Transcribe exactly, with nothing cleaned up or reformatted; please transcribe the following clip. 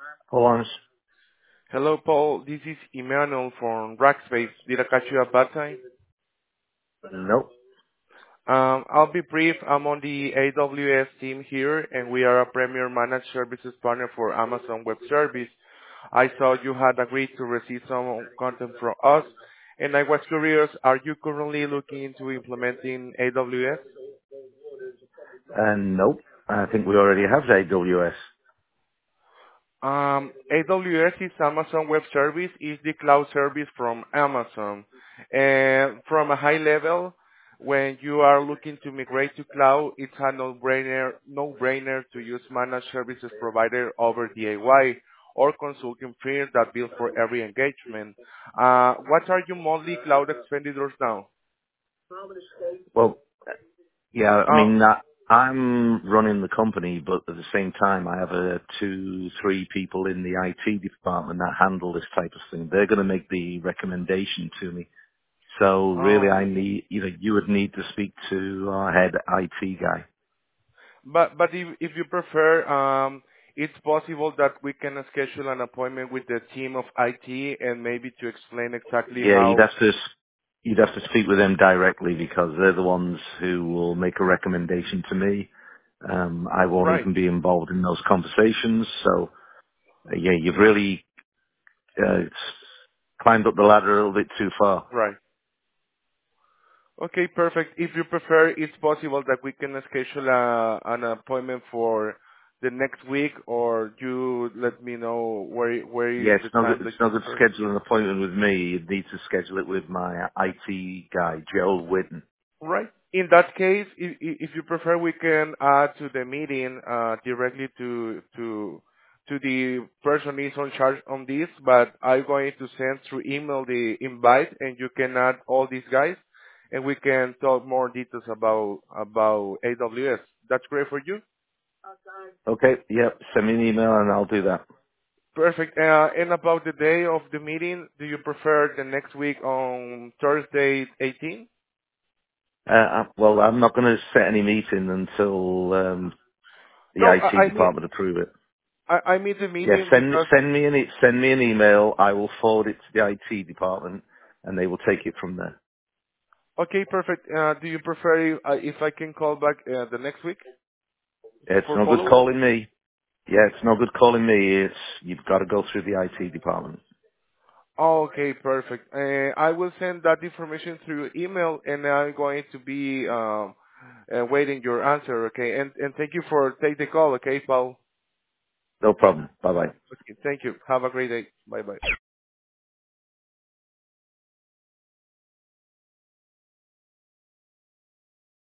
Hold on. Hello, Paul. This is Emmanuel from Rackspace. Did I catch you at bad time? Nope. Um, I'll be brief. I'm on the A W S team here, and we are a premier managed services partner for Amazon Web Service. I saw you had agreed to receive some content from us, and I was curious, are you currently looking into implementing A W S? And nope. I think we already have the A W S. Um, A W S is Amazon Web Service, is the cloud service from Amazon. And from a high level, when you are looking to migrate to cloud, it's a no-brainer, no-brainer to use managed services provider over D I Y or consulting firms that build for every engagement. Uh, what are your monthly cloud expenditures now? Well, yeah, I Uh, mean, uh, I'm running the company, but at the same time, I have uh, two, three people in the I T department that handle this type of thing. They're going to make the recommendation to me. So really, oh. I need, you know, you would need to speak to our head I T guy. But but if if you prefer, um, it's possible that we can schedule an appointment with the team of I T and maybe to explain exactly Yeah, you'd how. have to, s- you'd have to speak with them directly because they're the ones who will make a recommendation to me. Um, I won't Right, even be involved in those conversations. So uh, yeah, you've really uh, climbed up the ladder a little bit too far. right. Okay, perfect. If you prefer, it's possible that we can schedule a, an appointment for the next week, or you let me know where where is Yeah, it's the no good. time It's that you no good prefer. scheduling an appointment with me. You'd need to schedule it with my I T guy, Joe Whitten. Right. In that case, if, if you prefer, we can add to the meeting uh, directly to to to the person is on charge on this. But I'm going to send through email the invite, and you can add all these guys, and we can talk more details about about A W S. That's great for you. Okay, yep. Send me an email and I'll do that. Perfect. Uh, and about the day of the meeting, do you prefer the next week on Thursday, eighteenth? Uh, uh, well, I'm not going to set any meeting until um, the No, I T I, I mean department approve it. I, I mean the Yeah, meeting send because. send me an e- send me an email. I will forward it to the I T department, and they will take it from there. Okay, perfect. Uh, do you prefer if, uh, if I can call back uh, the next week It's for no good follow-up? calling me. Yeah, it's no good calling me. It's you've got to go through the I T department. Oh, okay, perfect. Uh, I will send that information through email, and I'm going to be um, uh, waiting your answer. Okay, and and thank you for take the call. Okay, Paul. No problem. Bye bye. Okay, thank you. Have a great day. Bye bye.